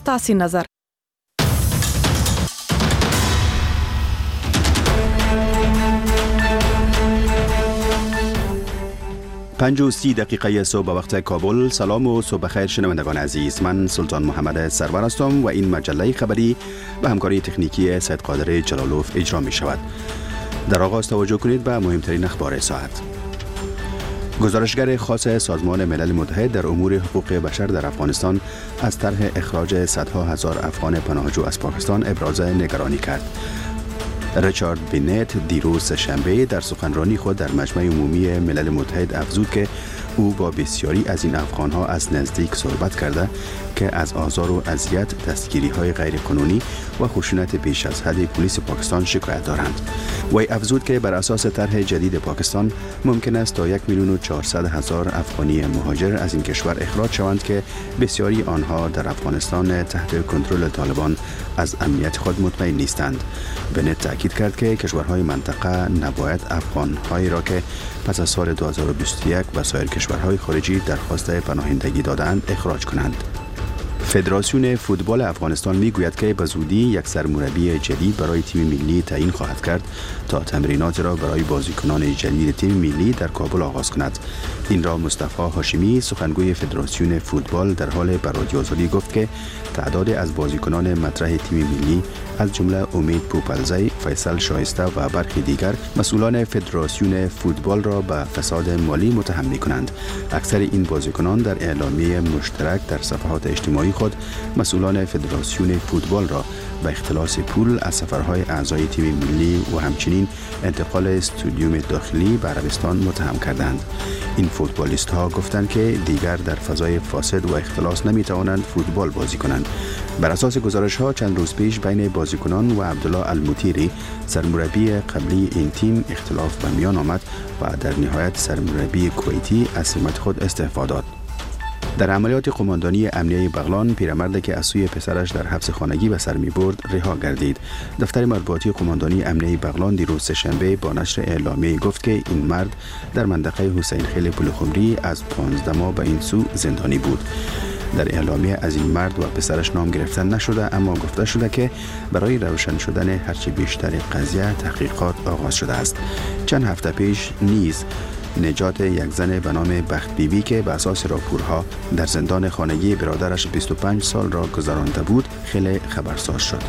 تاسې نظر 5:30 صبح به وقت کابل. سلام و صبح خیر شنوندگان عزیز. من سلطان محمد سرور هستم و این مجله خبری به همکاری تکنیکی سید قادر جلالوف اجرا می شود. در آغاز توجه کنید به مهمترین اخبار ساعت. گزارشگر خاص سازمان ملل متحد در امور حقوق بشر در افغانستان از طرح اخراج صدها هزار افغان پناهجو از پاکستان ابراز نگرانی کرد. ریچارد بینت دیروز شنبه در سخنرانی خود در مجمع عمومی ملل متحد افزود که او با بسیاری از این افغانها از نزدیک صحبت کرده که از آزار و اذیت، دستگیری‌های غیرقانونی و خشونت بیش از حد پلیس پاکستان شکایت دارند. وی افزود که بر اساس طرح جدید پاکستان ممکن است تا 1,400,000 افغانی مهاجر از این کشور اخراج شوند که بسیاری آنها در افغانستان تحت کنترل طالبان از امنیت خود مطمئن نیستند. بنت تاکید کرد که کشورهای منطقه نباید افغان‌هایی را که پس از سال 2021 و سایر کشورهای خارجی درخواست پناهندگی دادند اخراج کنند. فدراسیون فوتبال افغانستان میگوید که به زودی یک سرمربی جدید برای تیم ملی تعیین خواهد کرد تا تمرینات را برای بازیکنان جدید تیم ملی در کابل آغاز کند. این را مصطفی هاشمی سخنگوی فدراسیون فوتبال در حال به رادیو آزادی گفت که تعداد از بازیکنان مطرح تیم ملی از جمله امید پوپلزی، فیصل شایسته و برخی دیگر مسئولان فدراسیون فوتبال را به فساد مالی متهم می‌کنند. اکثر این بازیکنان در اعلامیه مشترک در صفحات اجتماعی خود مسئولان فدراسیون فوتبال را به اختلاس پول از سفرهای اعضای تیم ملی و همچنین انتقال استودیوم داخلی به عربستان متهم کردند. این فوتبالیست ها گفتند که دیگر در فضای فاسد و اختلاس نمیتوانند فوتبال بازی کنند. بر اساس گزارش ها چند روز پیش بین بازیکنان و عبدالله المطیری سرمربی قبلی این تیم اختلاف به میان آمد و در نهایت سرمربی کویتی از سمت خود استعفا داد. در عملیات قماندانی امنیه بغلان پیرمردی که از سوی پسرش در حبس خانگی به سر می‌برد رها گردید. دفتر مطبوعاتی قماندانی امنیه بغلان دیروز سه‌شنبه با نشر اعلامیه گفت که این مرد در منطقه حسین خیل پلخمری از 15 ماه به این سو زندانی بود. در اعلامیه از این مرد و پسرش نام گرفته نشده، اما گفته شده که برای روشن شدن هرچی بیشتر قضیه تحقیقات آغاز شده است. چند هفته پیش نیز نجات یک زن به نام بخت بیبی که به اساس راپورها در زندان خانگی برادرش 25 سال را گذرانده بود خیلی خبرساز شد.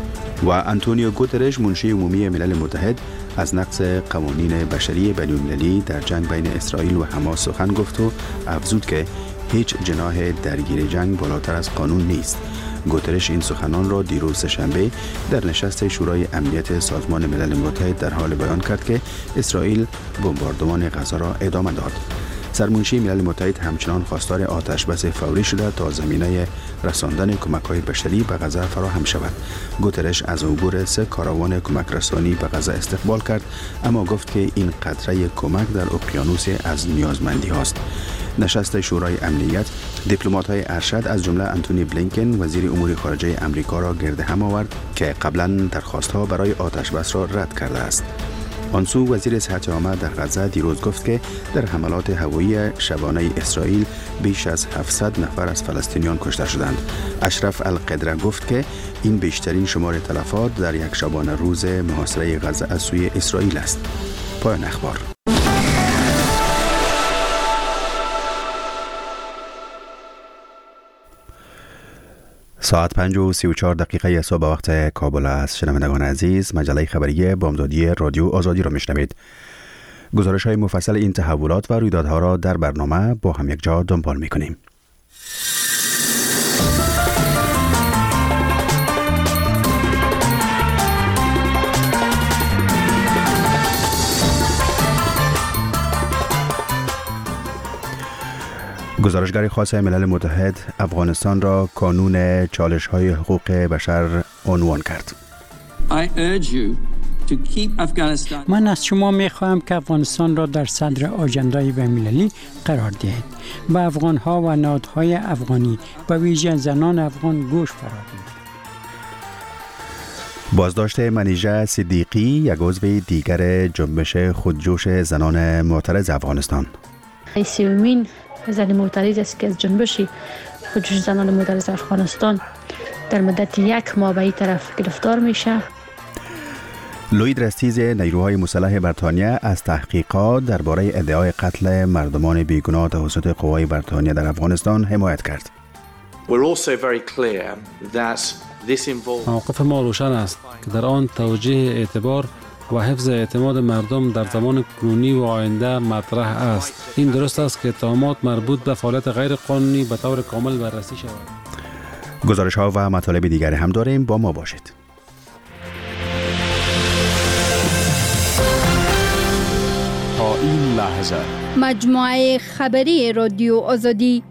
و آنتونیو گوترش منشی عمومی ملل متحد از نقض قوانین بشری بین‌المللی در جنگ بین اسرائیل و حماس سخن گفت و افزود که هیچ جناح درگیر جنگ بالاتر از قانون نیست. گوترش این سخنان را دیروز شنبه در نشست شورای امنیت سازمان ملل متحد در حال بیان کرد که اسرائیل بمباردمان غزه را ادامه داد. سرمنشی ملل متحد همچنان خواستار آتش بس فوری شده تا زمینه رساندن کمک‌های بشری به غزه فراهم شود. گوترش از عبور 3 کاروان کمک رسانی به غزه استقبال کرد، اما گفت که این قطره کمک در اقیانوس از نیازمندی هاست. نشست شورای امنیت دیپلمات‌های ارشد از جمله آنتونی بلینکن وزیر امور خارجه آمریکا را گرد هم آورد که قبلا درخواست‌ها برای آتش بس را رد کرده است. آنسو وزیر صحت عامه در غزه دیروز گفت که در حملات هوایی شبانه اسرائیل بیش از 700 نفر از فلسطینیان کشته شدند. اشرف القدره گفت که این بیشترین شمار تلفات در یک شبانه روز محاصره غزه از سوی اسرائیل است. پایان اخبار. ساعت 5:34 صبح وقت کابل است. شنوندگان عزیز، مجله خبری بامدادی رادیو آزادی را میشنوید. گزارش های مفصل این تحولات و رویدادها را در برنامه با هم یک جا دنبال میکنیم. گزارشگر خاص ملل متحد افغانستان را کانون چالش‌های حقوق بشر عنوان کرد. من از شما می‌خواهم که افغانستان را در صدر آژندای بین‌المللی قرار دهید. به افغان‌ها و نهادهای افغانی به ویژه زنان افغان گوش فرا دهید. بازداشت منیژه صدیقی، یک عضو دیگر جنبش خودجوش زنان معترض افغانستان. سومین زن معترض است که از جنبش خودجوش زنان معترض افغانستان در مدت 1 ماه به این طرف گرفتار میشه. لوید رستیز نیروهای مسلح بریتانیا از تحقیقات درباره ادعای قتل مردمان بیگناه توسط قوای بریتانیا در افغانستان حمایت کرد. موقف ما روشن است که در آن توجیه اعتبار و حفظ اعتماد مردم در زمان کنونی و آینده مطرح است. این درست است که اتهامات مربوط به فعالیت غیر قانونی به طور کامل بررسی شود. گزارش ها و مطالب دیگری هم داریم، با ما باشید. تا این لحظه مجموعه خبری رادیو آزادی.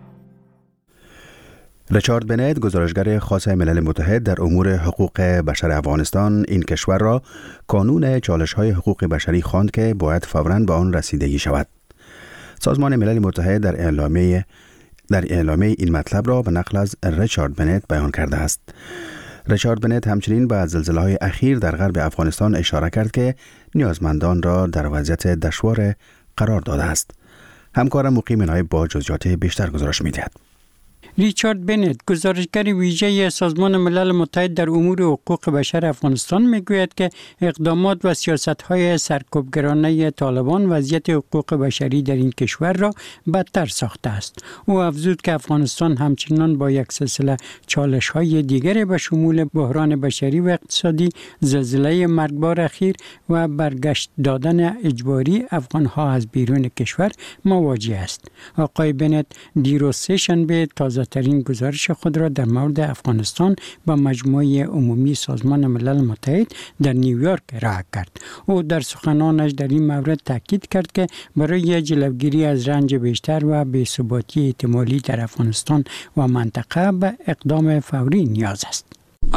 ریچارد بنت، گزارشگر خاص ملل متحد در امور حقوق بشر افغانستان، این کشور را کانون چالش‌های حقوق بشری خواند که باید فوراً به آن رسیدگی شود. سازمان ملل متحد در اعلامیه این مطلب را به نقل از ریچارد بنت بیان کرده است. ریچارد بنت همچنین به زلزله‌های اخیر در غرب افغانستان اشاره کرد که نیازمندان را در وضعیت دشوار قرار داده است. همکارم مقیم نایب با جزئیات بیشتر گزارش می‌دهد. ریچارد بنت، گزارشگر ویژه سازمان ملل متحد در امور حقوق بشر افغانستان، میگوید که اقدامات و سیاست‌های سرکوبگرانه طالبان وضعیت حقوق بشری در این کشور را بدتر ساخته است. او افزود که افغانستان همچنان با یک سلسله چالش‌های دیگر به شمول بحران بشری و اقتصادی، زلزله مرگبار اخیر و برگشت دادن اجباری افغان‌ها از بیرون کشور مواجه است. آقای بنت دیروز سه‌شنبه ترین گزارش خود را در مورد افغانستان با مجموعه عمومی سازمان ملل متحد در نیویورک ارائه کرد. او در سخنانش در این مورد تاکید کرد که برای جلوگیری از رنج بیشتر و بی‌ثباتی احتمالی در افغانستان و منطقه به اقدام فوری نیاز است.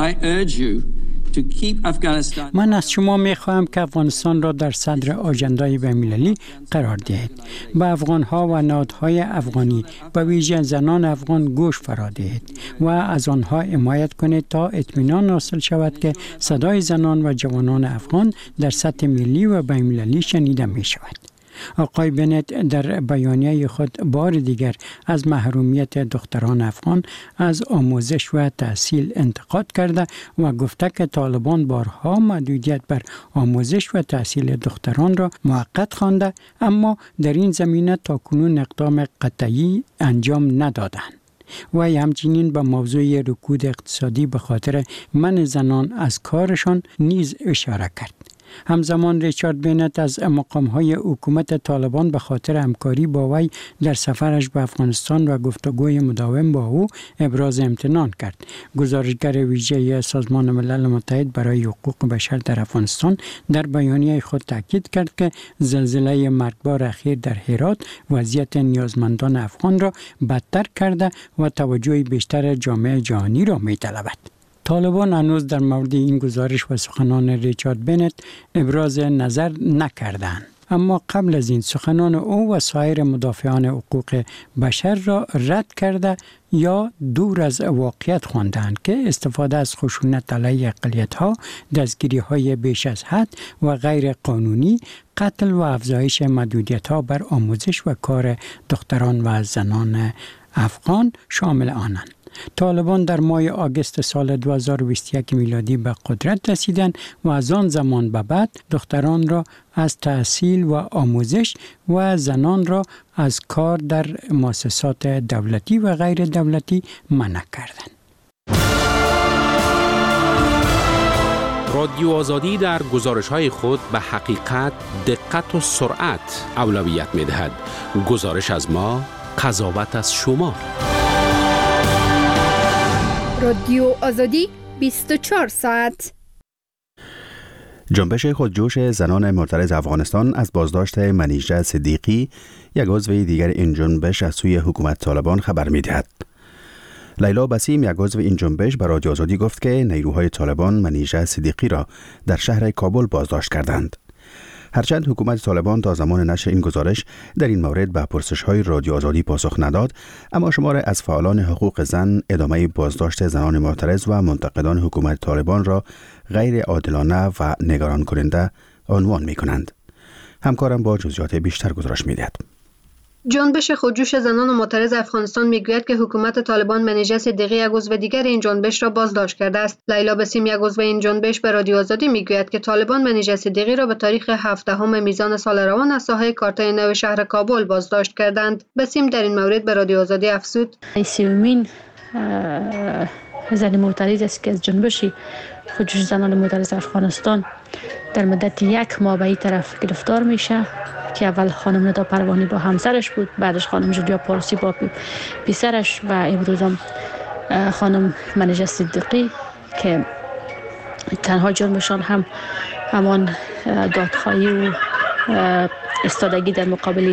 من از شما می‌خواهم که افغانستان را در صدر آژندای بین‌المللی قرار دهید. به افغان‌ها و نهادهای افغانی، به ویژه زنان افغان گوش فرا دهید و از آنها حمایت کنید تا اطمینان حاصل شود که صدای زنان و جوانان افغان در سطح ملی و بین‌المللی شنیده می‌شود. آقای بنت در بیانیه خود بار دیگر از محرومیت دختران افغان از آموزش و تحصیل انتقاد کرده و گفته که طالبان بارها محدودیت بر آموزش و تحصیل دختران را موقت خوانده، اما در این زمینه تاکنون اقدام قطعی انجام ندادند. و همچنین به موضوع رکود اقتصادی به خاطر منع زنان از کارشان نیز اشاره کرد. همزمان ریچارد بنت از مقام‌های حکومت طالبان به خاطر همکاری با وی در سفرش به افغانستان و گفتگوی مداوم با او ابراز امتنان کرد. گزارشگر ویژه سازمان ملل متحد برای حقوق بشر در افغانستان در بیانیه خود تاکید کرد که زلزله مرگبار اخیر در هرات وضعیت نیازمندان افغان را بدتر کرده و توجه بیشتر جامعه جهانی را می‌طلبد. طالبان هنوز در مورد این گزارش و سخنان ریچارد بنت ابراز نظر نکردند، اما قبل از این سخنان او و سایر مدافعان حقوق بشر را رد کرده یا دور از واقعیت خواندند که استفاده از خشونت علیه اقلیت‌ها، دستگیری‌های بیش از حد و غیر قانونی، قتل و افزایش محدودیت‌ها بر آموزش و کار دختران و زنان افغان شامل آنند. طالبان در ماه آگوست سال 2021 میلادی به قدرت رسیدند و از آن زمان به بعد دختران را از تحصیل و آموزش و زنان را از کار در مؤسسات دولتی و غیر دولتی منع کردند. رادیو آزادی در گزارش‌های خود به حقیقت، دقت و سرعت اولویت می‌دهد. گزارش از ما، قضاوت از شما. رادیو آزادی 24 ساعت. جنبش خودجوش زنان معترض افغانستان از بازداشت منیژه صدیقی، یک عضو دیگر این جنبش، از سوی حکومت طالبان خبر می‌دهد. لیلا بسیم، یک عضو این جنبش، به رادیو آزادی گفت که نیروهای طالبان منیژه صدیقی را در شهر کابل بازداشت کردند. هرچند حکومت طالبان تا زمان نشر این گزارش در این مورد به پرسش‌های رادیو آزادی پاسخ نداد، اما شمار از فعالان حقوق زن ادامه بازداشت زنان معترض و منتقدان حکومت طالبان را غیر عادلانه و نگران کننده عنوان می‌کنند. همکارم با جزئیات بیشتر گزارش می‌دهد. جنبش خودجوش زنان معترض افغانستان میگوید که حکومت طالبان منیژه صدیقی یک عضو دیگر این جنبش را بازداشت کرده است. لیلا بسیم یک عضو این جنبش به رادیو آزادی میگوید که طالبان منیژه صدیقی را به تاریخ 17 میزان سال روان از ساحه کارتای نو شهر کابل بازداشت کردند. بسیم در این مورد به رادیو آزادی افزود: سومین زن معترض است که از جنبش خودجوش زنان معترض افغانستان در مدت 1 ماه به این طرف گرفتار میشه که اول خانم ندا پروانی با همسرش بود، بعدش خانم جولیا پارسی با پسرش و امروز هم خانم منیژه صدیقی که تنها جنبشان هم همان دادخواهی و ایستادگی در مقابل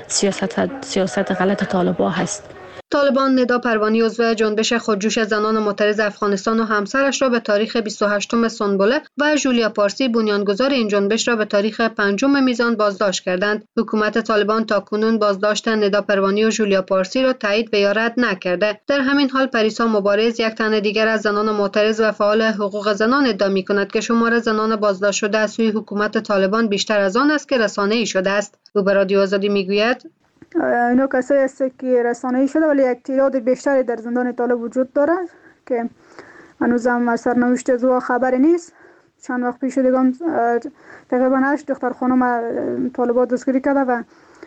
سیاست غلط طالبان هست. طالبان ندا پروانی عضو جنبش خودجوش زنان معترض افغانستان و همسرش را به تاریخ 28 سنبله و جولیا پارسی بنیانگذار این جنبش را به تاریخ 5 میزان بازداشت کردند. حکومت طالبان تاکنون بازداشت ندا پروانی و جولیا پارسی را تایید و یا رد نکرده. در همین حال پریسا مبارز، یک تن دیگر از زنان معترض و فعال حقوق زنان، ادعا می‌کند که شمار زنان بازداشت شده از سوی حکومت طالبان بیشتر از آن است که رسانه‌ای شده است. او به رادیو آزادی میگوید: اینا کسایی است که رسانه‌ای شده ولی یک تعداد بیشتری در زندان طالب وجود دارد که هنوز هم سرنوشت از او خبری نیست. چند وقت پیش دیگه تقریبا 8 دختر خانم طالبات دستگیری کرده و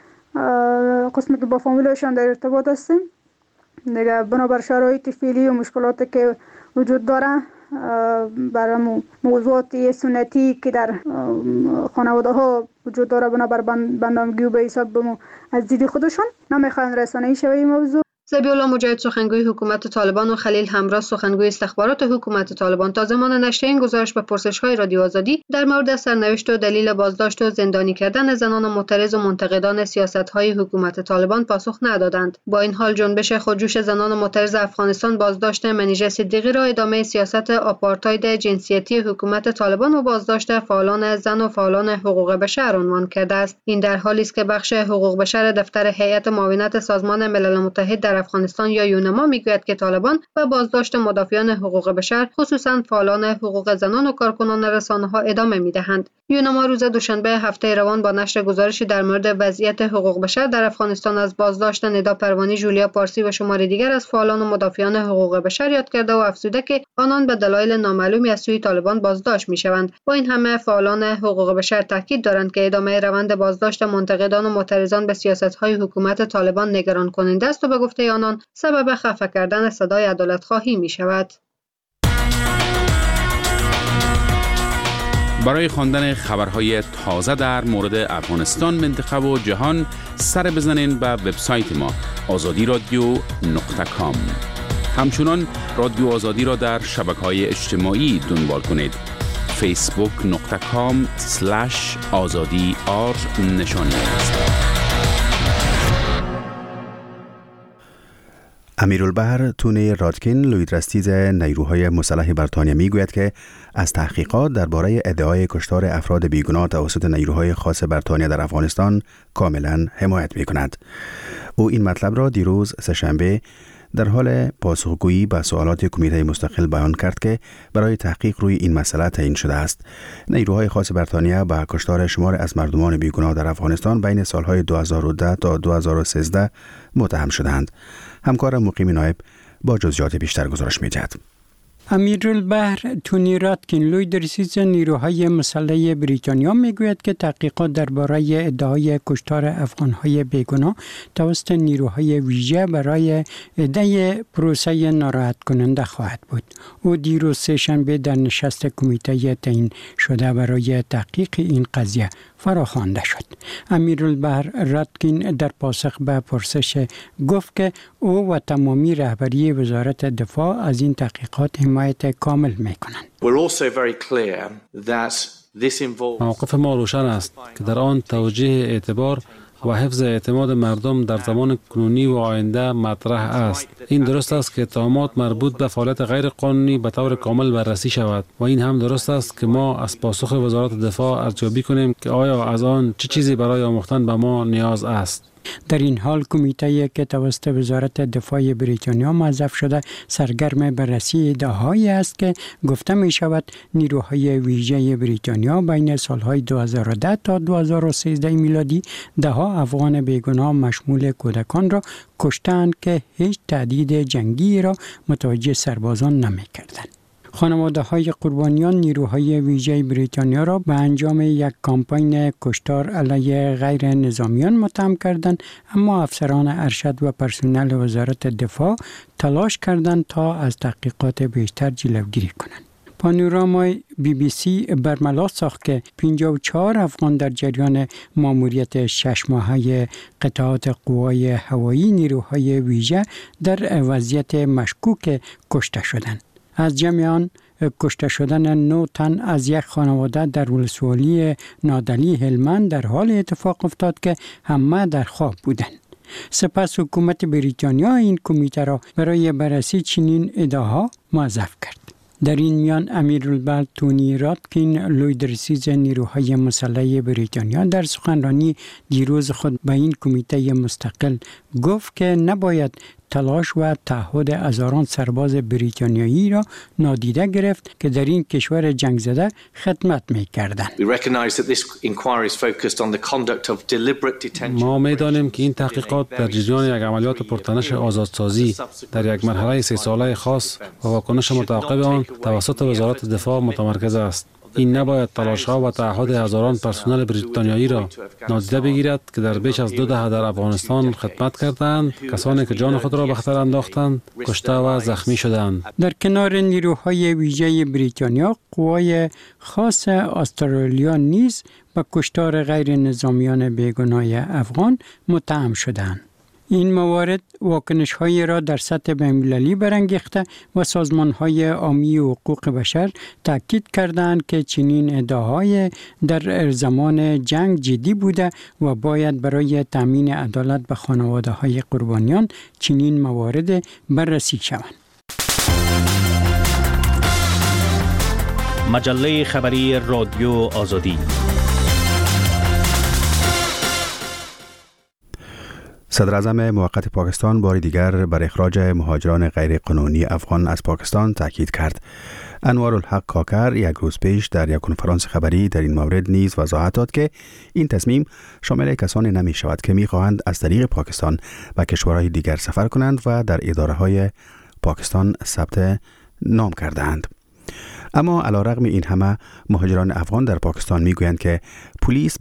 قسمت با فامیلشان در ارتباط هستیم. دیگه بنابر شرایط فعلی و مشکلاتی که وجود داره برای موضوعات سنتی که در خانواده ها وجود داره بنابر بندامگی و به حساب از دید خودشان نمیخواین رسانه‌ای شوه این موضوع. ذبیح‌الله مجاهد سخنگوی حکومت طالبان و خلیل همراز سخنگوی استخبارات حکومت طالبان تا زمان نشر این گزارش به پرسش‌های رادیو آزادی در مورد سرنوشت و دلیل بازداشت و زندانی کردن زنان معترض و منتقدان سیاست‌های حکومت طالبان پاسخ ندادند. با این حال جنبش خودجوش زنان معترض افغانستان بازداشت منیژه صدیقی را ادامه سیاست آپارتاید جنسیتی حکومت طالبان و بازداشت فعالان زن و فعالان حقوق بشر عنوان کرده است. این در حالی است که بخش حقوق بشر دفتر هیئت معاونت سازمان ملل متحد در افغانستان یا یونما میگوید که طالبان و بازداشت مدافعان حقوق بشر خصوصا فعالان حقوق زنان و کارکنان رسانه‌ها ادامه میدهند. یونما روز دوشنبه هفته روان با نشر گزارشی در مورد وضعیت حقوق بشر در افغانستان از بازداشت ندا پروانی، جولیا پارسی و شماری دیگر از فعالان و مدافعان حقوق بشر یاد کرده و افزوده که آنان به دلایل نامعلومی از سوی طالبان بازداشت میشوند. با این همه فعالان حقوق بشر تاکید دارند که ادامه روند بازداشت منتقدان و معترضان به سیاست‌های حکومت طالبان نگران کننده است و به گفته آنان سبب خفه کردن صدای عدالت‌خواهی می‌شود. برای خواندن خبرهای تازه در مورد افغانستان، منطقه و جهان سر بزنین به وبسایت ما azadiradio.com. همچنان رادیو آزادی را در شبکه‌های اجتماعی دنبال کنید. facebook.com/azadi_r نشانی است. امیرالبحر تونی رادکین، لویدرستیز نیروهای مسلح بریتانیا میگوید که از تحقیقات درباره ادعای کشتار افراد بیگناه توسط نیروهای خاص بریتانیا در افغانستان کاملا حمایت میکند. او این مطلب را دیروز سه‌شنبه در حال پاسخگویی به سوالات کمیته مستقل بیان کرد که برای تحقیق روی این مسئله تعیین شده است. نیروهای خاص بریتانیا به کشتار شمار از مردمان بیگناه در افغانستان بین سالهای 2010 تا 2013 متهم شدند. همکار مقیم نایب با جزئیات بیشتر گزارش می‌دهد. امیرالبحر تونی رادکین، لویدرستیز نیروهای مسلح بریتانیا میگوید که تحقیقات درباره ادعای کشتار افغانهای بیگناه توسط نیروهای ویژه برای ادعای پروسه ناراحت کننده خواهد بود. او دیروز سه‌شنبه در نشست کمیته تعیین شده برای تحقیق این قضیه فراخوانده شد. امیرالبحر رادکین در پاسخ به پرسش گفت که او و تمامی رهبری وزارت دفاع از این تحقیقات حمایت کامل می‌کنند. موقف ما روشن است که در آن توجیه اعتبار و حفظ اعتماد مردم در زمان کنونی و آینده مطرح است. این درست است که اتهامات مربوط به فعالیت غیر قانونی به طور کامل بررسی شود و این هم درست است که ما از پاسخ وزارت دفاع ارزیابی کنیم که آیا از آن چه چیزی برای آموختن به ما نیاز است. در این حال کمیته که توسط وزارت دفاع بریتانیا موظف شده سرگرم بررسی ادعاهایی است که گفته می شود نیروهای ویژه بریتانیا بین سالهای 2010 تا 2013 میلادی دهها افغان بیگناه مشمول کودکان را کشتند که هیچ تهدید جنگی را متوجه سربازان نمی کردند. خانواده های قربانیان نیروهای ویژه بریتانیا را به انجام یک کامپین کشتار علیه غیر نظامیان متهم کردند، اما افسران ارشد و پرسنل وزارت دفاع تلاش کردند تا از تحقیقات بیشتر جلوگیری کنند. پانورامای BBC برملا ساخت که 54 افغان در جریان ماموریت 6 ماهه قطعات قوای هوایی نیروهای ویژه در وضعیت مشکوک کشته شدند. از جمع آن کشته شدن 9 تن از یک خانواده در ولسوالی نادلی هلمند در حال اتفاق افتاد که همه در خواب بودند. سپس حکومت بریتانیا این کمیته را برای بررسی چنین ادعاها موظف کرد. در این میان امیرالبلد تونی راتکین لویدرسیز نیروهای مسلح بریتانیا در سخنرانی دیروز خود به این کمیته مستقل گفت که نباید تلاش و تعهد هزاران سرباز بریتانیایی را نادیده گرفت که در این کشور جنگ زده خدمت می‌کردند. ما می‌دانیم که این تحقیقات در جریان یک عملیات پرتنش آزادسازی در یک مرحله 3 ساله خاص و واکنش متعاقب آن توسط وزارت دفاع متمرکز است. این نباید تلاش‌ها و تعهد هزاران پرسنل بریتانیایی را نادیده بگیرد که در بیش از 2 دهه در افغانستان خدمت کردند، کسانی که جان خود را به خطر انداختند، کشته و زخمی شدند. در کنار نیروهای ویژه بریتانیا، قوای خاص استرالیا نیز به کشتار غیر نظامیان بیگناه افغان متهم شدند. این موارد واکنش‌هایی را در سطح بین‌المللی برانگیخته و سازمان‌های عامی حقوق بشر تاکید کردند که چنین ادعاهای در زمان جنگ جدی بوده و باید برای تامین عدالت به خانواده‌های قربانیان چنین موارد بررسی شوند. مجله خبری رادیو آزادی. صدر اعظم موقت پاکستان بار دیگر بر اخراج مهاجران غیر قانونی افغان از پاکستان تاکید کرد. انوارالحق کاکر یک روز پیش در یک کنفرانس خبری در این مورد نیز وضاحت داد که این تصمیم شامل کسانی نمی شود که می خواهند از طریق پاکستان به کشورهای دیگر سفر کنند و در اداره های پاکستان ثبت نام کردند. اما علیرغم این همه مهاجران افغان در پاکستان می گویند که پلیس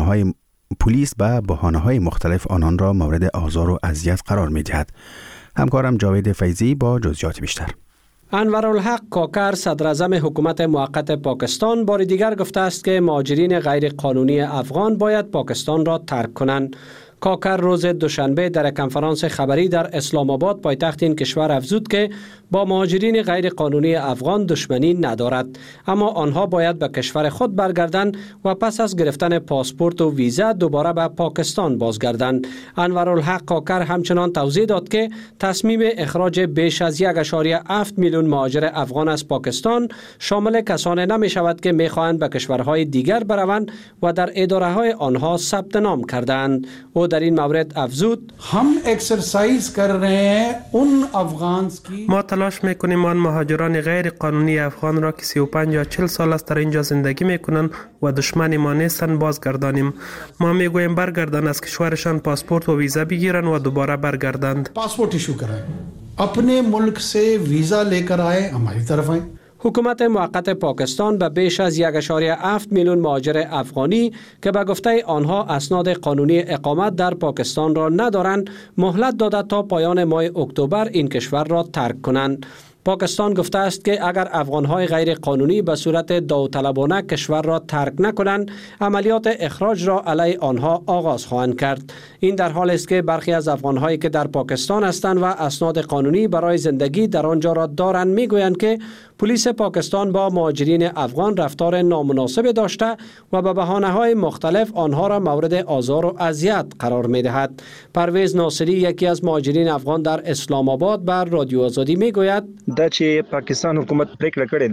به بهانه‌های مختلف آنان را مورد آزار و اذیت قرار می‌دهد. همکارم جاوید فیضی با جزئیات بیشتر. انوارالحق کاکر صدر اعظم حکومت موقت پاکستان بار دیگر گفته است که مهاجرین غیر قانونی افغان باید پاکستان را ترک کنند. کاکر روز دوشنبه در کنفرانس خبری در اسلام آباد پایتخت این کشور افزود که با مهاجرین غیر قانونی افغان دشمنی ندارد، اما آنها باید به کشور خود برگردند و پس از گرفتن پاسپورت و ویزا دوباره به پاکستان بازگردند. انوارالحق کاکر همچنان توضیح داد که تصمیم اخراج بیش از 1.7 میلیون مهاجر افغان از پاکستان شامل کسانی نمی شود که می خواهند به کشورهای دیگر بروند و در اداره های آنها ثبت نام کردند. او در این مورد افزود: هم एक्सरसाइज कर रहे हैं उन अफगान की ما تلاش میکنیم آن مهاجران غیر قانونی افغان را که 35 یا 40 سال است در اینجا زندگی میکنند و دشمن ما نیستند بازگردانیم. ما میگوییم برگردند، از کشورشان پاسپورت و ویزا بگیرند و دوباره برگردند. پاسپورت ایشو कराएं, अपने मुल्क से वीजा लेकर आए, हमारी तरफ आए. حکومت موقت پاکستان به بیش از 1.7 میلیون مهاجر افغانی که به گفته آنها اسناد قانونی اقامت در پاکستان را ندارند مهلت داده تا پایان ماه اکتبر این کشور را ترک کنند. پاکستان گفته است که اگر افغانهای غیر قانونی به صورت داوطلبانه کشور را ترک نکنند، عملیات اخراج را علیه آنها آغاز خواهند کرد. این در حالی است که برخی از افغانهایی که در پاکستان هستند و اسناد قانونی برای زندگی در آنجا را دارند میگویند که پلیس پاکستان با مهاجرین افغان رفتار نامناسب داشته و به بهانه‌های مختلف آنها را مورد آزار و اذیت قرار می‌دهد. پرویز ناصری یکی از مهاجرین افغان در اسلام آباد بر رادیو آزادی میگوید: دا چې پاکستان حکومت پریکړه کړې ده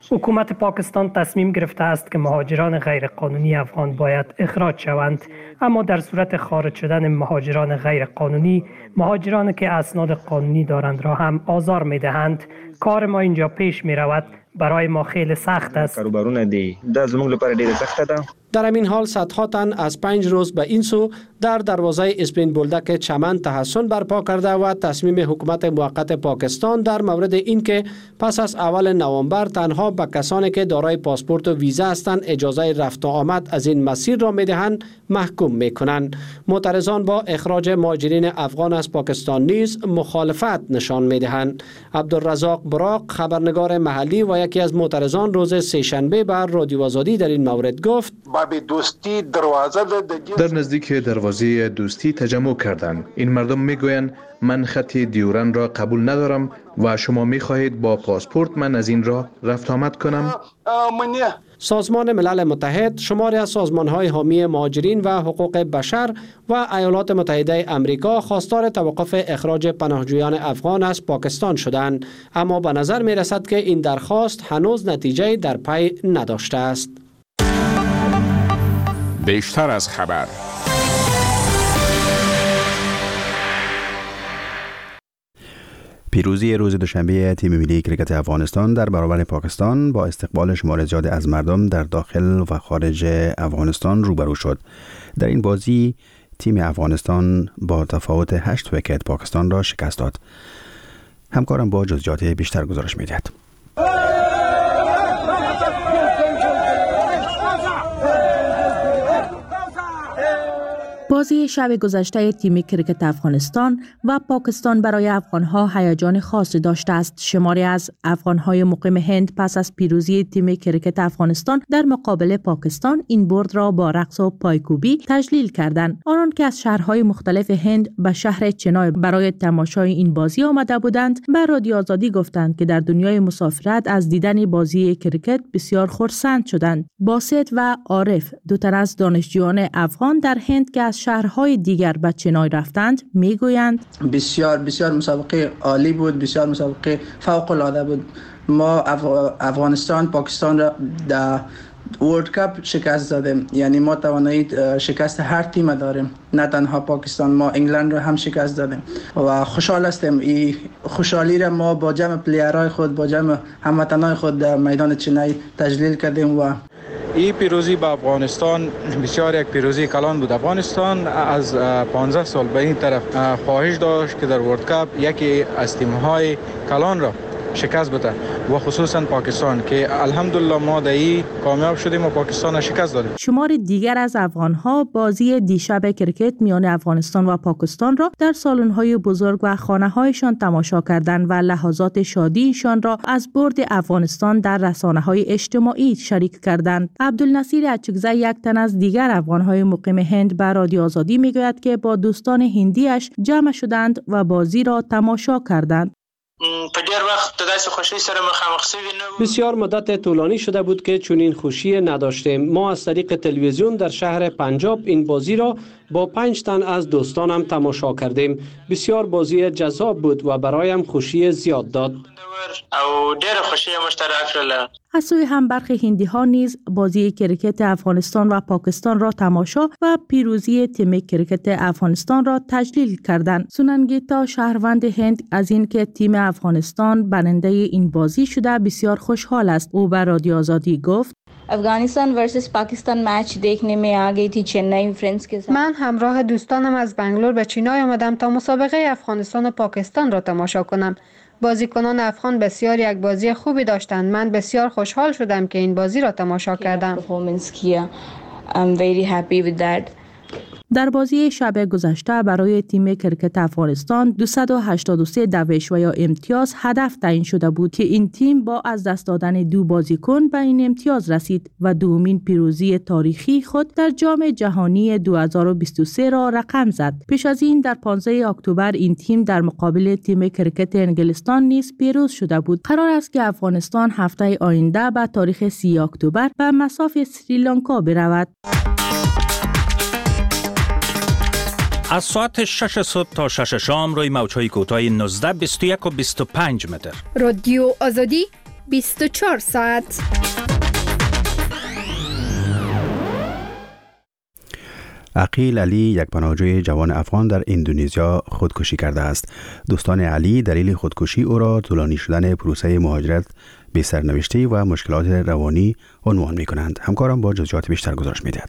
حکومت پاکستان تصمیم گرفته است که مهاجران غیرقانونی افغان باید اخراج شوند، اما در صورت خارج شدن مهاجران غیرقانونی، مهاجرانی که اسناد قانونی دارند را هم آزار می‌دهند. کار ما اینجا پیش می‌رود، برای ما خیلی سخت است. کاروبارونه دی دا زموږ لپاره ډیره سخته ده. در همین حال صدها تن از 5 روز به این سو در دروازه اسپین بولدک چمن تحصن برپا کرده و تصمیم حکومت موقت پاکستان در مورد اینکه پس از اول نوامبر تنها به کسانی که دارای پاسپورت و ویزا هستند اجازه رفت و آمد از این مسیر را میدهند محکوم میکنند. معترضان با اخراج مهاجرین افغان از پاکستان نیز مخالفت نشان میدهند. عبدالرزاق براق خبرنگار محلی و یکی از معترضان روز سه‌شنبه بر رادیو آزادی در این مورد گفت: در نزدیک دروازه دوستی تجمع کردند. این مردم میگویند من خط دیورن را قبول ندارم و شما میخواهید با پاسپورت من از این راه رفت آمد کنم؟ سازمان ملل متحد، شماری از سازمان‌های حامی مهاجرین و حقوق بشر و ایالات متحده آمریکا خواستار توقف اخراج پناهجویان افغان از پاکستان شدند، اما به نظر می‌رسد که این درخواست هنوز نتیجه در پی نداشته است. بیشتر از خبر. پیروزی روز دوشنبه تیم ملی کرکت افغانستان در برابر پاکستان با استقبال شمار زیاد از مردم در داخل و خارج افغانستان روبرو شد. در این بازی تیم افغانستان با تفاوت 8 ویکت پاکستان را شکست داد. همکارم با جزئیات بیشتر گزارش می‌دهد. بازی شب گذشته تیم کرکت افغانستان و پاکستان برای افغانها هیجان خاصی داشته است. شماری از افغانهای مقیم هند پس از پیروزی تیم کرکت افغانستان در مقابل پاکستان این برد را با رقص و پایکوبی تجلیل کردند. آنان که از شهرهای مختلف هند به شهر چنای برای تماشای این بازی آمده بودند به رادیو آزادی گفتند که در دنیای مسافرت از دیدن بازی کرکت بسیار خرسند شدند. باسط و عارف، دو تن از دانشجویان افغان در هند که از شهرهای دیگر به چنای رفتند میگویند بسیار مسابقه عالی بود، بسیار مسابقه فوق العاده بود. ما افغانستان پاکستان را در ورلد کپ شکست دادیم، یعنی ما توانایی شکست هر تیم داریم، نه تنها پاکستان، ما انگلند را هم شکست دادیم و خوشحال هستیم. این خوشحالی را ما با جمع پلیرهای خود، با جمع هموطنان خود در میدان چنای تجلیل کردیم و این پیروزی با افغانستان بسیار یک پیروزی کلان بود. افغانستان از 15 سال به این طرف خواهش داشت که در ورلد کپ یکی از تیم‌های کلان را شکست بده و خصوصا پاکستان که الحمدلله ما در این کامیاب شدیم و پاکستان را شکست دادیم. شمار دیگر از افغانها بازی دیشب کرکت میان افغانستان و پاکستان را در سالن‌های بزرگ و خانه‌هایشان تماشا کردند و لحظات شادیشان را از برد افغانستان در رسانه‌های اجتماعی شریک کردند. عبدالنصیر اچکزی، یک تن از دیگر افغان‌های مقیم هند، به رادیو آزادی میگوید که با دوستان هندیش جمع شدند و بازی را تماشا کردند. بسیار مدت طولانی شده بود که چنین خوشی نداشتیم. ما از طریق تلویزیون در شهر پنجاب این بازی را با 5 تن از دوستانم تماشا کردیم. بسیار بازی جذاب بود و برایم خوشی زیاد داد. از سوی هم برخی هندی ها نیز بازی کرکت افغانستان و پاکستان را تماشا و پیروزی تیم کرکت افغانستان را تجلیل کردند. سوننگیتا، شهروند هند، از اینکه تیم افغانستان برنده این بازی شده بسیار خوشحال است. او به رادیو آزادی گفت: افغانستان ورسس پاکستان मैच देखने में आ गई थी चेन्नई फ्रेंड्स के साथ. من همراه دوستانم از بنگلور به چینای آمدم تا مسابقه افغانستان و پاکستان را تماشا کنم. بازیکنان افغان بسیار یک بازی خوبی داشتند. من بسیار خوشحال شدم که این بازی را تماشا کردم. I'm very happy with that. در بازی شب گذشته برای تیم کرکت افغانستان 283 دوش و یا امتیاز هدف تعیین شده بود که این تیم با از دست دادن 2 بازیکن به این امتیاز رسید و دومین پیروزی تاریخی خود در جام جهانی 2023 را رقم زد. پیش از این در 15 اکتبر این تیم در مقابل تیم کرکت انگلستان نیز پیروز شده بود. قرار است که افغانستان هفته آینده به تاریخ 30 اکتبر به مصاف سریلانکا برود. از ساعت 6 صبح تا 6 شام روی موج‌های کوتاه 19، 21 و 25 متر. رادیو آزادی 24 ساعت. عقیل علی یک پناهجوی جوان افغان در اندونزیا خودکشی کرده است. دوستان علی دلیل خودکشی او را طولانی شدن پروسه مهاجرت به سرنوشتی و مشکلات روانی عنوان می کنند. همکارم با جزئیات بیشتر گزارش می دهد.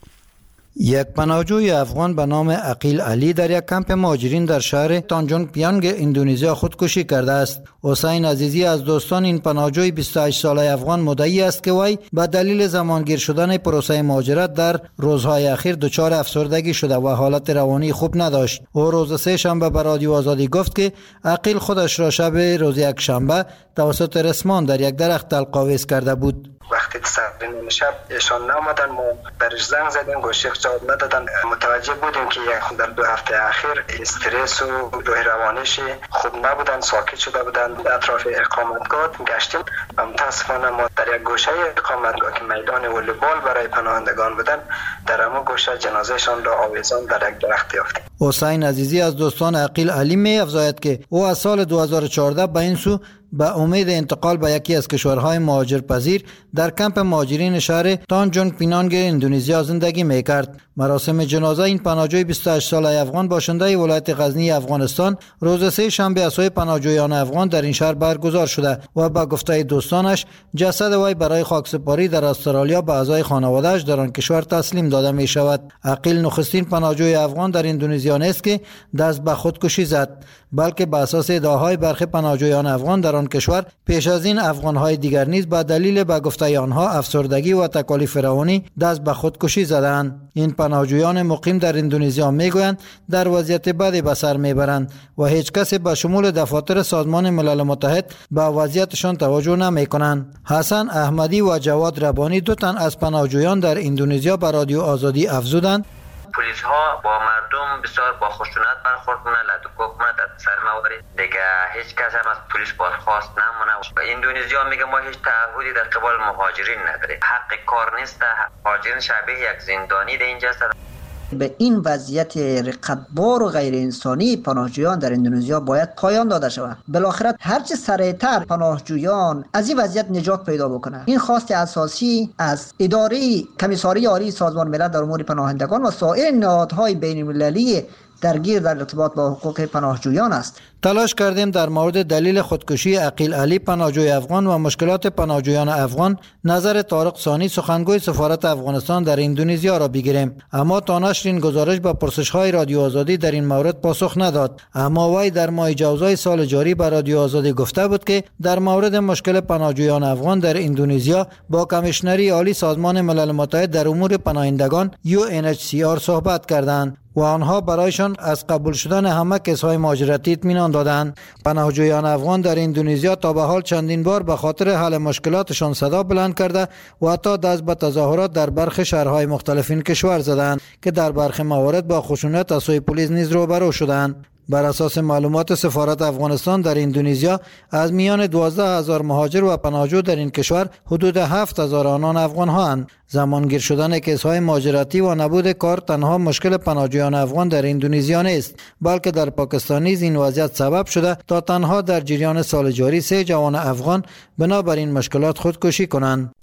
یک پناهجوی افغان به نام عقیل علی در یک کمپ مهاجرین در شهر تانجونگ پیانگ اندونزیا خودکشی کرده است. حسین عزیزی از دوستان این پناهجوی 28 ساله افغان مدعی است که وی به دلیل زمانگیر شدن پروسه مهاجرت در روزهای اخیر دچار افسردگی شده و حالت روانی خوب نداشت. او روز سه شنبه به رادیو آزادی گفت که عقیل خودش را شب روز یک شنبه توسط رسمان در یک درخت تلقاویز کرده بود. وقتی سرین شب ایشان نامدن ما برش زنگ زدیم گوشیخ جواب ندادن. متوجه بودیم که در 2 هفته اخیر استرس و روح روانیش خوب نبودن، ساکت شده بودن. اطراف اقامتگاه گشتیم و متاسفانه ما در یک گوشه اقامتگاه که میدان والیبال برای پناهندگان بودن در همون گوشه جنازهشان را آویزان در یک درخت یافتیم. حسین عزیزی از دوستان عقیل علی می افزاید که او از سال 2014 به این سو به امید انتقال به یکی از کشورهای مهاجرپذیر در کمپ مهاجرین شهر تانجونگ پینانگ اندونزیا زندگی می‌کرد. مراسم جنازه این پناهجوی 28 ساله افغان باشنده ولایت غزنی افغانستان روز سه شنبه از سوی پناهجویان افغان در این شهر برگزار شده و با گفته دوستانش جسد وی برای خاکسپاری در استرالیا به اعضای خانواده‌اش در آن کشور تسلیم داده می شود. عقیل نخستین پناهجوی افغان در اندونزیا نیست که دست به خودکشی زد، بلکه به اساس ادعاهای برخی پناهجویان افغان در آن کشور پیش از این افغان‌های دیگر نیز به دلیل به گفته آنها افسردگی و تکالیف روانی دست به خودکشی زدند. این پناهجویان مقیم در اندونزیا میگویند در وضعیت بدی به سر میبرند و هیچ کسی به شمول دفاتر سازمان ملل متحد به وضعیتشان توجه نمیکنند. حسن احمدی و جواد ربانی دو تن از پناهجویان در اندونزیا به رادیو آزادی افزودند پلیس ها با مردم بسیار با خشونت برخورد کنند، لطف‌گو کنند، سر موارد دیگه هیچ کس هم از پلیس بازخواست نمونه. اندونزیا میگه ما هیچ تعهدی در قبال مهاجرین نداریم، حق کار نیست، مهاجرین شبیه یک زندانی در اینجا هستند. به این وضعیت رقتبار و غیر انسانی پناهجویان در اندونزیا باید پایان داده شود. بالاخره هرچه سریعتر پناهجویان از این وضعیت نجات پیدا بکنند. این خواست اساسی از اداره کمیساری عالی سازمان ملل در امور پناهندگان و سایر نهادهای بین المللی درگیر در ارتباط با حقوق پناهجویان است. تلاش کردیم در مورد دلیل خودکشی عقیل علی پناهجوی افغان و مشکلات پناهجویان افغان نظر طارق ثانی سخنگوی سفارت افغانستان در اندونزیا را بگیریم، اما تا نشر این گزارش به پرسش‌های رادیو آزادی در این مورد پاسخ نداد. اما وی در ماه جوزای سال جاری به رادیو آزادی گفته بود که در مورد مشکل پناهجویان افغان در اندونزیا با کمیشنری عالی سازمان ملل متحد در امور پناهندگان UNHCR صحبت کردند و آنها برایشان از قبول شدن همه کیس‌های مهاجرتی اطمینان دادند. پناهجویان افغان در اندونزیا تا به حال چندین بار به خاطر حل مشکلاتشان صدا بلند کرده و حتی دست به تظاهرات در برخی شهرهای مختلف این کشور زدند که در برخی موارد با خشونت از سوی پلیس نیز روبرو شدند. بر اساس معلومات سفارت افغانستان در اندونزیا از میان 12,000 مهاجر و پناهجو در این کشور حدود 7,000 آنان افغان هستند. زمانگیر شدن کیس‌های مهاجرتی و نبود کار تنها مشکل پناهجویان افغان در اندونزیا نیست، بلکه در پاکستان نیز این وضعیت سبب شده تا تنها در جریان سال جاری 3 جوان افغان بنابراین مشکلات خودکشی کنند.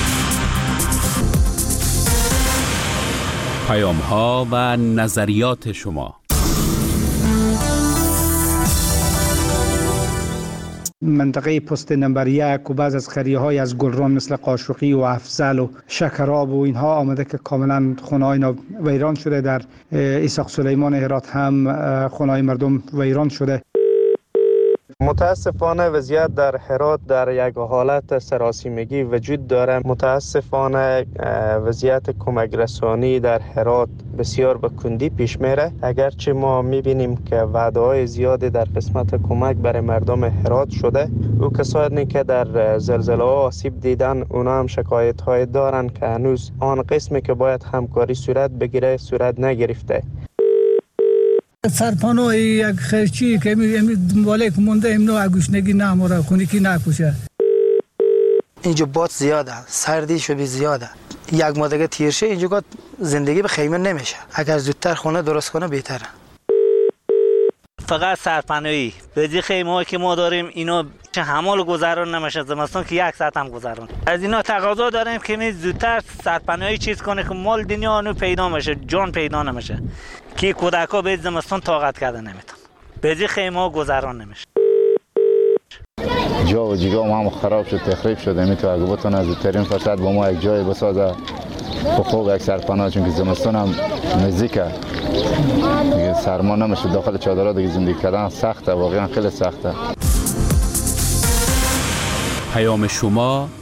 پیام‌ها و نظریات شما. منطقه پست نمبر 1 و بعض از قریه‌های از گلران مثل قاشقی و افضل و شکراب و اینها آمده که کاملا خونه‌های اینا ویران شده. در اسحاق سلیمان هرات هم خونه‌های مردم ویران شده. متاسفانه وضعیت در هرات در یک حالت سراسیمگی وجود داره. متاسفانه وضعیت کمک رسانی در هرات بسیار به کندی پیش میره. اگرچه ما میبینیم که وعده‌های زیادی در قسمت کمک برای مردم هرات شده، او کسانی که در زلزله ها آسیب دیدن اونا هم شکایت های دارن که هنوز آن قسمی که باید همکاری صورت بگیره صورت نگرفته. سرپانو یک خرچی که دنباله که مونده امنو اگوشنگی نموره خونی کی نکوشه. اینجا باد زیاده، سردی شبی زیاده. یک ماه دیگه تیر شه اینجا زندگی به خیمه نمیشه. اگر زودتر خونه درست کنه بهتره. فقط سرپناهی بدی خیمه‌ای که ما داریم اینو چه حمل گذران نمیشه زمستون که 1 ساعت هم گذران. از اینا تقاضا داریم که می زودتر سرپناهی چیز کنه که مال دنیا انو پیدا میشه، جان پیدا نمیشه که کودکا به زمستون طاقت کرده نمیتون، به خیمه گذران نمیشه. جا و جیگا هم خراب شد، تخریب شده. میتونه اگه بتونه زودترین فرصت با ما یک جای بسازه خوب یک سرپناه، چون که زمستون هم نزدیکه دیگه، سرما نمیشه داخل چادرها دیگه زندگی کردن سخته، واقعا خیلی سخته. پیام شما